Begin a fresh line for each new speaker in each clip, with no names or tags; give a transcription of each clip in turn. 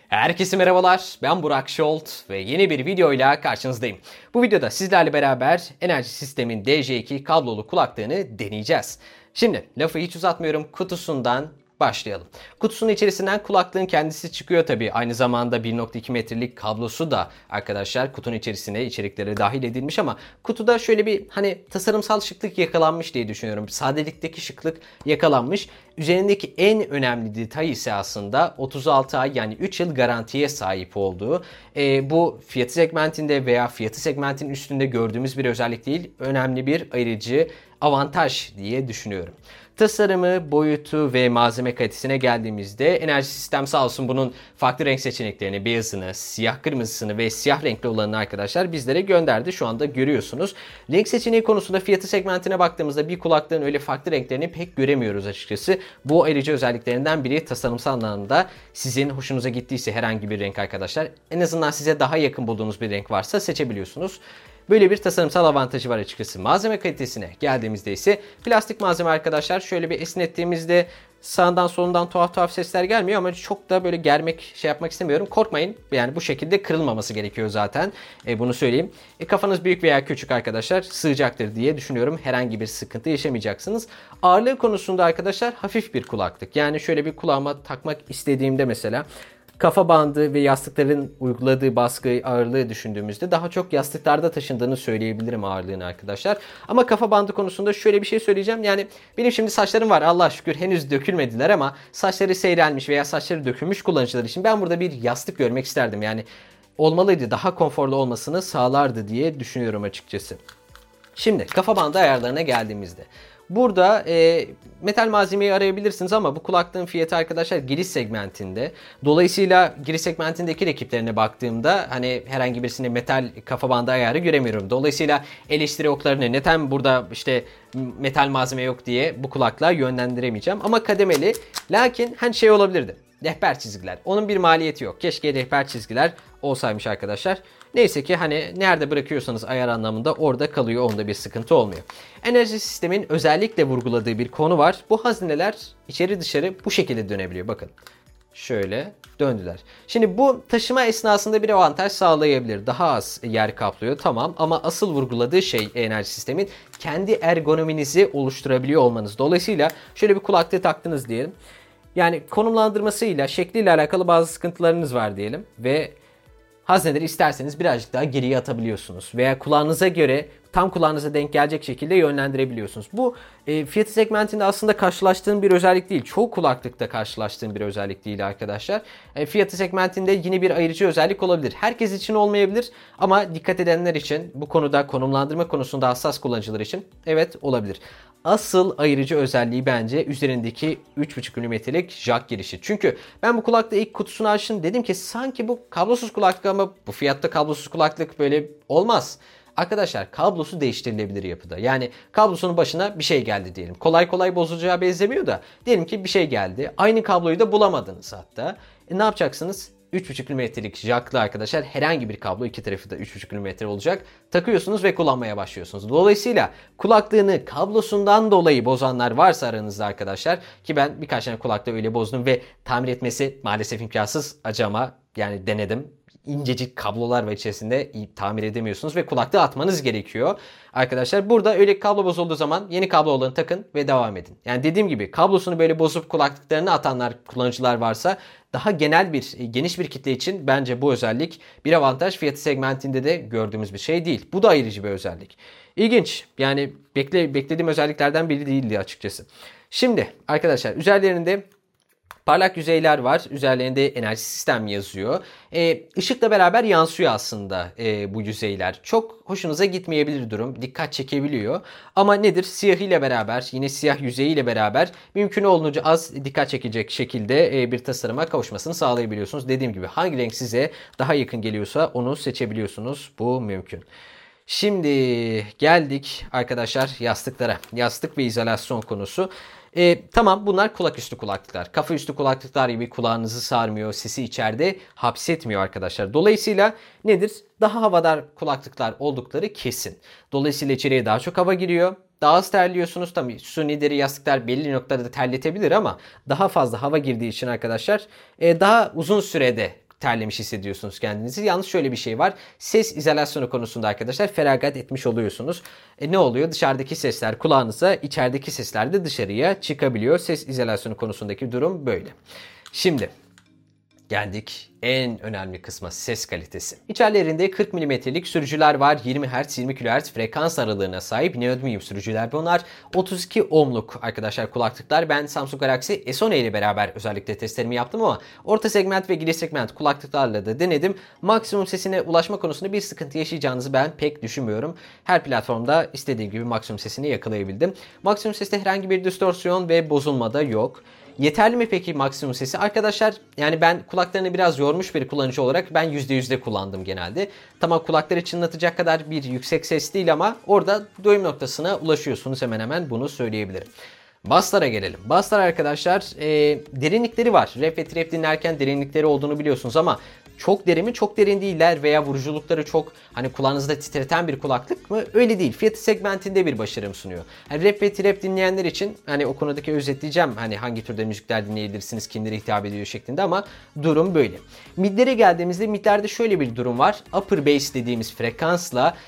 Herkese merhabalar, ben Burak Şolt ve yeni bir videoyla karşınızdayım. Bu videoda sizlerle beraber Enerji System'in DJ2 kablolu kulaklığını deneyeceğiz. Şimdi lafı hiç uzatmıyorum, kutusundan başlayalım. Kutusunun içerisinden kulaklığın kendisi çıkıyor tabii. Aynı zamanda 1.2 metrelik kablosu da arkadaşlar kutunun içerisine içeriklere dahil edilmiş ama kutuda şöyle bir tasarımsal şıklık yakalanmış diye düşünüyorum. Sadelikteki şıklık yakalanmış. Üzerindeki en önemli detay ise aslında 36 ay yani 3 yıl garantiye sahip olduğu. Bu fiyatı segmentinde veya fiyatı segmentin üstünde gördüğümüz bir özellik değil. Önemli bir ayırıcı avantaj diye düşünüyorum. Tasarımı, boyutu ve malzeme kalitesine geldiğimizde Enerji Sistem sağ olsun bunun farklı renk seçeneklerini, beyazını, siyah kırmızısını ve siyah renkli olanını arkadaşlar bizlere gönderdi. Şu anda görüyorsunuz. Renk seçeneği konusunda fiyatı segmentine baktığımızda bir kulaklığın öyle farklı renklerini pek göremiyoruz açıkçası. Bu ayrıca özelliklerinden biri tasarımsal anlamda sizin hoşunuza gittiyse herhangi bir renk arkadaşlar. En azından size daha yakın bulduğunuz bir renk varsa seçebiliyorsunuz. Böyle bir tasarımsal avantajı var açıkçası. Malzeme kalitesine geldiğimizde ise plastik malzeme arkadaşlar. Şöyle bir esnettiğimizde sağından solundan tuhaf sesler gelmiyor ama çok da böyle germek yapmak istemiyorum. Korkmayın, yani bu şekilde kırılmaması gerekiyor zaten. Bunu söyleyeyim. Kafanız büyük veya küçük arkadaşlar sığacaktır diye düşünüyorum. Herhangi bir sıkıntı yaşamayacaksınız. Ağırlığı konusunda arkadaşlar hafif bir kulaklık. Yani şöyle bir kulağıma takmak istediğimde mesela kafa bandı ve yastıkların uyguladığı baskı ağırlığı düşündüğümüzde daha çok yastıklarda taşındığını söyleyebilirim ağırlığını arkadaşlar. Ama kafa bandı konusunda şöyle bir şey söyleyeceğim. Yani benim şimdi saçlarım var, Allah'a şükür henüz dökülmediler ama saçları seyrelmiş veya saçları dökülmüş kullanıcılar için ben burada bir yastık görmek isterdim. Yani olmalıydı, daha konforlu olmasını sağlardı diye düşünüyorum açıkçası. Şimdi kafa bandı ayarlarına geldiğimizde. Burada metal malzemeyi arayabilirsiniz ama bu kulaklığın fiyatı arkadaşlar giriş segmentinde. Dolayısıyla giriş segmentindeki rakiplerine baktığımda herhangi birisine metal kafa bandı ayarı göremiyorum. Dolayısıyla eleştiri oklarını neden burada metal malzeme yok diye bu kulaklığa yönlendiremeyeceğim. Ama kademeli, lakin olabilirdi. Rehber çizgiler. Onun bir maliyeti yok. Keşke rehber çizgiler olsaymış arkadaşlar. Neyse ki nerede bırakıyorsanız ayar anlamında orada kalıyor. Onda bir sıkıntı olmuyor. Enerji sistemin özellikle vurguladığı bir konu var. Bu hazineler içeri dışarı bu şekilde dönebiliyor. Bakın. Şöyle döndüler. Şimdi bu taşıma esnasında bir avantaj sağlayabilir. Daha az yer kaplıyor, tamam, ama asıl vurguladığı şey enerji sistemin kendi ergonominizi oluşturabiliyor olmanız. Dolayısıyla şöyle bir kulaklığı taktınız diyelim. Yani konumlandırmasıyla, şekliyle alakalı bazı sıkıntılarınız var diyelim ve hazneleri isterseniz birazcık daha geriye atabiliyorsunuz veya kulağınıza göre tam kulağınıza denk gelecek şekilde yönlendirebiliyorsunuz. Bu fiyatı segmentinde aslında karşılaştığım bir özellik değil. Çoğu kulaklıkta karşılaştığım bir özellik değil arkadaşlar. Fiyatı segmentinde yine bir ayırıcı özellik olabilir. Herkes için olmayabilir ama dikkat edenler için, bu konuda konumlandırma konusunda hassas kullanıcılar için evet olabilir. Asıl ayırıcı özelliği bence üzerindeki 3.5 mm'lik jack girişi. Çünkü ben bu kulaklığı ilk kutusunu açtım, dedim ki sanki bu kablosuz kulaklık ama bu fiyatta kablosuz kulaklık böyle olmaz. Arkadaşlar kablosu değiştirilebilir yapıda. Yani kablosunun başına bir şey geldi diyelim. Kolay kolay bozulacağı benzemiyor da diyelim ki bir şey geldi. Aynı kabloyu da bulamadınız hatta. Ne yapacaksınız? 3.5 mm'lik jacklı arkadaşlar herhangi bir kablo, iki tarafı da 3.5 mm olacak. Takıyorsunuz ve kullanmaya başlıyorsunuz. Dolayısıyla kulaklığını kablosundan dolayı bozanlar varsa aranızda arkadaşlar, ki ben birkaç tane kulaklığı öyle bozdum ve tamir etmesi maalesef imkansız acama, yani denedim. İncecik kablolar var içerisinde, tamir edemiyorsunuz ve kulaklığı atmanız gerekiyor. Arkadaşlar burada öyle kablo bozulduğu zaman yeni kablo olanı takın ve devam edin. Yani dediğim gibi kablosunu böyle bozup kulaklıklarını atanlar, kullanıcılar varsa daha geniş bir kitle için bence bu özellik bir avantaj. Fiyatı segmentinde de gördüğümüz bir şey değil. Bu da ayrıcı bir özellik. İlginç. Yani beklediğim özelliklerden biri değildi açıkçası. Şimdi arkadaşlar üzerlerinde parlak yüzeyler var. Üzerlerinde enerji sistem yazıyor. Işıkla beraber yansıyor aslında bu yüzeyler. Çok hoşunuza gitmeyebilir durum. Dikkat çekebiliyor. Ama nedir? Siyah ile beraber, yine siyah yüzeyiyle beraber mümkün olduğunca az dikkat çekecek şekilde bir tasarıma kavuşmasını sağlayabiliyorsunuz. Dediğim gibi hangi renk size daha yakın geliyorsa onu seçebiliyorsunuz. Bu mümkün. Şimdi geldik arkadaşlar yastıklara. Yastık ve izolasyon konusu. Tamam, bunlar kulak üstü kulaklıklar. Kafa üstü kulaklıklar gibi kulağınızı sarmıyor, sesi içeride hapsetmiyor arkadaşlar. Dolayısıyla nedir? Daha havadar kulaklıklar oldukları kesin. Dolayısıyla içeriye daha çok hava giriyor. Daha az terliyorsunuz. Tabii suni deri yastıklar belli noktada terletebilir ama daha fazla hava girdiği için arkadaşlar daha uzun sürede terlemiş hissediyorsunuz kendinizi. Yalnız şöyle bir şey var. Ses izolasyonu konusunda arkadaşlar feragat etmiş oluyorsunuz. Ne oluyor? Dışarıdaki sesler kulağınıza, içerideki sesler de dışarıya çıkabiliyor. Ses izolasyonu konusundaki durum böyle. Şimdi geldik en önemli kısma, ses kalitesi. İçerilerinde 40 mm'lik sürücüler var. 20 Hz, 20 kHz frekans aralığına sahip neodymium sürücüler bunlar. 32 ohmluk arkadaşlar kulaklıklar. Ben Samsung Galaxy S10 ile beraber özellikle testlerimi yaptım ama orta segment ve giriş segment kulaklıklarla da denedim. Maksimum sesine ulaşma konusunda bir sıkıntı yaşayacağınızı ben pek düşünmüyorum. Her platformda istediğim gibi maksimum sesini yakalayabildim. Maksimum seste herhangi bir distorsiyon ve bozulma da yok. Yeterli mi peki maksimum sesi? Arkadaşlar yani ben kulaklarını biraz yormuş bir kullanıcı olarak ben %100'de kullandım genelde. Tamam kulakları çınlatacak kadar bir yüksek ses değil ama orada doyum noktasına ulaşıyorsunuz, hemen hemen bunu söyleyebilirim. Basslara gelelim. Basslar arkadaşlar derinlikleri var. Rap ve trap dinlerken derinlikleri olduğunu biliyorsunuz ama çok derin mi? Çok derin değiller veya vuruculukları çok hani kulağınızda titreten bir kulaklık mı? Öyle değil. Fiyatı segmentinde bir başarım sunuyor. Yani rap ve trap dinleyenler için hani o konudaki özetleyeceğim hani hangi türde müzikler dinleyebilirsiniz, kimlere hitap ediyor şeklinde ama durum böyle. Midlere geldiğimizde midlerde şöyle bir durum var. Upper bass dediğimiz frekansla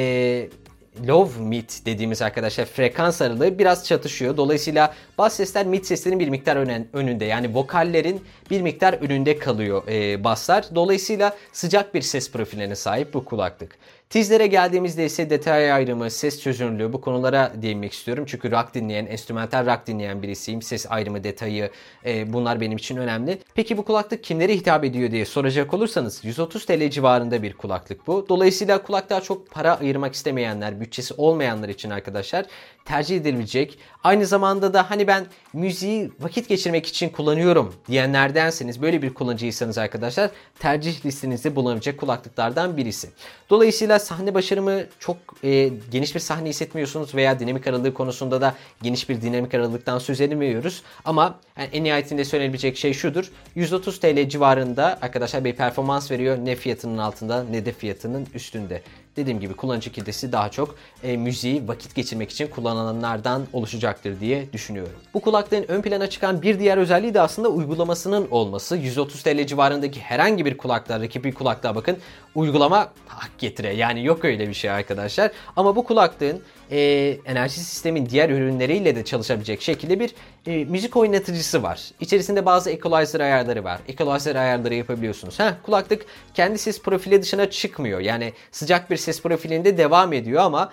low mid dediğimiz arkadaşlar frekans aralığı biraz çatışıyor. Dolayısıyla bas sesler mid seslerin bir miktar önünde. Yani vokallerin bir miktar önünde kalıyor basslar. Dolayısıyla sıcak bir ses profiline sahip bu kulaklık. Tizlere geldiğimizde ise detay ayrımı, ses çözünürlüğü bu konulara değinmek istiyorum. Çünkü rock dinleyen, enstrümantal rock dinleyen birisiyim. Ses ayrımı, detayı bunlar benim için önemli. Peki bu kulaklık kimlere hitap ediyor diye soracak olursanız 130 TL civarında bir kulaklık bu. Dolayısıyla kulaklığa çok para ayırmak istemeyenler, bütçesi olmayanlar için arkadaşlar tercih edilebilecek. Aynı zamanda da hani ben müziği vakit geçirmek için kullanıyorum diyenlerdenseniz, böyle bir kullanıcıysanız arkadaşlar tercih listenizde bulunabilecek kulaklıklardan birisi. Dolayısıyla sahne başarımı çok geniş bir sahne hissetmiyorsunuz veya dinamik aralığı konusunda da geniş bir dinamik aralıktan söz edemiyoruz. Ama yani en nihayetinde söylenebilecek şey şudur. 130 TL civarında arkadaşlar bir performans veriyor. Ne fiyatının altında ne de fiyatının üstünde. Dediğim gibi kullanıcı kitlesi daha çok müziği vakit geçirmek için kullananlardan oluşacaktır diye düşünüyorum. Bu kulaklığın ön plana çıkan bir diğer özelliği de aslında uygulamasının olması. 130 TL civarındaki herhangi bir kulaklığa, rakip bir kulaklığa bakın. Uygulama hak getire. Yani yok öyle bir şey arkadaşlar. Ama bu kulaklığın enerji sistemin diğer ürünleriyle de çalışabilecek şekilde bir müzik oynatıcısı var. İçerisinde bazı equalizer ayarları var. Equalizer ayarları yapabiliyorsunuz. Kulaklık kendi ses profili dışına çıkmıyor. Yani sıcak bir ses profilinde devam ediyor ama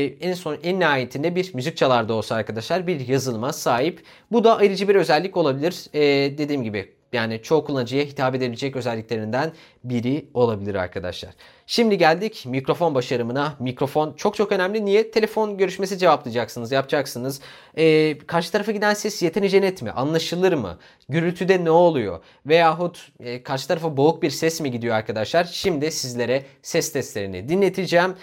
en nihayetinde bir müzik çalar da olsa arkadaşlar bir yazılıma sahip. Bu da ayrıcı bir özellik olabilir. Dediğim gibi yani çoğu kullanıcıya hitap edebilecek özelliklerinden biri olabilir arkadaşlar. Şimdi geldik mikrofon başarımına. Mikrofon çok önemli. Niye? Telefon görüşmesi cevaplayacaksınız, yapacaksınız. Karşı tarafa giden ses yeterince net mi? Anlaşılır mı? Gürültüde ne oluyor? Veyahut karşı tarafa boğuk bir ses mi gidiyor arkadaşlar? Şimdi sizlere ses testlerini dinleteceğim.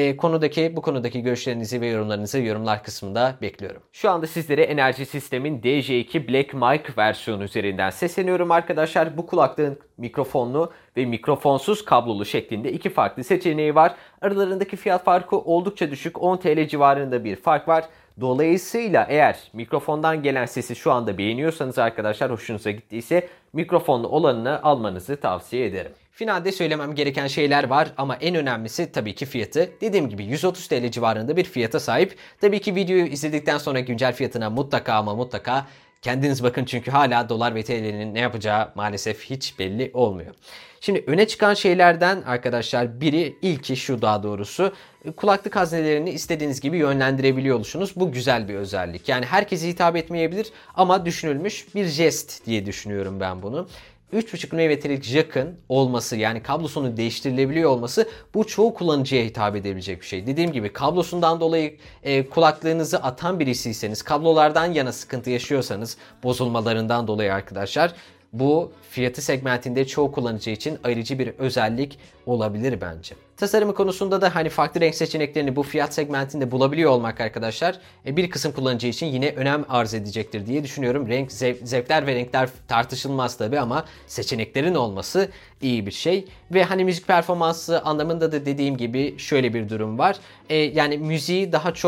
Bu konudaki görüşlerinizi ve yorumlarınızı yorumlar kısmında bekliyorum. Şu anda sizlere Enerji Sistem'in DJ2 Black Mic versiyonu üzerinden sesleniyorum arkadaşlar. Bu kulaklığın mikrofonlu ve mikrofonsuz kablolu şeklinde iki farklı seçeneği var. Aralarındaki fiyat farkı oldukça düşük. 10 TL civarında bir fark var. Dolayısıyla eğer mikrofondan gelen sesi şu anda beğeniyorsanız arkadaşlar, hoşunuza gittiyse mikrofonlu olanını almanızı tavsiye ederim. Finalde söylemem gereken şeyler var ama en önemlisi tabii ki fiyatı. Dediğim gibi 130 TL civarında bir fiyata sahip. Tabii ki videoyu izledikten sonra güncel fiyatına mutlaka kendiniz bakın çünkü hala dolar ve TL'nin ne yapacağı maalesef hiç belli olmuyor. Şimdi öne çıkan şeylerden arkadaşlar ilki şu daha doğrusu. Kulaklık haznelerini istediğiniz gibi yönlendirebiliyor oluşunuz. Bu güzel bir özellik. Yani herkese hitap etmeyebilir ama düşünülmüş bir jest diye düşünüyorum ben bunu. 3.5 mm'lik jack'ın olması, yani kablosunun değiştirilebiliyor olması, bu çoğu kullanıcıya hitap edebilecek bir şey. Dediğim gibi kablosundan dolayı kulaklığınızı atan birisiyseniz, kablolardan yana sıkıntı yaşıyorsanız, bozulmalarından dolayı arkadaşlar, bu fiyatı segmentinde çoğu kullanıcı için ayrıcı bir özellik olabilir bence. Tasarımı konusunda da hani farklı renk seçeneklerini bu fiyat segmentinde bulabiliyor olmak arkadaşlar bir kısım kullanıcı için yine önem arz edecektir diye düşünüyorum. Zevkler ve renkler tartışılmaz tabi ama seçeneklerin olması iyi bir şey. Ve hani müzik performansı anlamında da dediğim gibi şöyle bir durum var. Yani müziği daha çok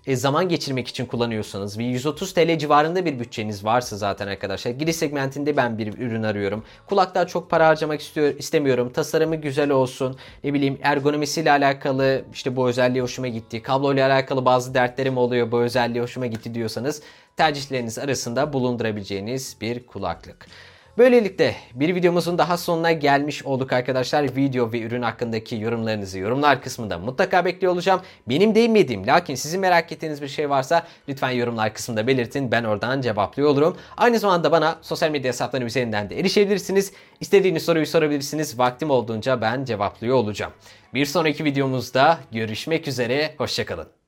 zaman geçirmek için kullanıyorsanız ve 130 TL civarında bir bütçeniz varsa zaten arkadaşlar, giriş segmentinde ben bir ürün arıyorum. Kulaklığa çok para harcamak istemiyorum. Tasarımı güzel olsun. Ne bileyim, ergonomisiyle alakalı işte bu özelliği hoşuma gitti. Kabloyla alakalı bazı dertlerim oluyor, bu özelliği hoşuma gitti diyorsanız tercihleriniz arasında bulundurabileceğiniz bir kulaklık. Böylelikle bir videomuzun daha sonuna gelmiş olduk arkadaşlar. Video ve ürün hakkındaki yorumlarınızı yorumlar kısmında mutlaka bekliyor olacağım. Benim değinmediğim lakin sizin merak ettiğiniz bir şey varsa lütfen yorumlar kısmında belirtin. Ben oradan cevaplıyor olurum. Aynı zamanda bana sosyal medya hesaplarım üzerinden de erişebilirsiniz. İstediğiniz soruyu sorabilirsiniz. Vaktim olduğunca ben cevaplıyor olacağım. Bir sonraki videomuzda görüşmek üzere. Hoşça kalın.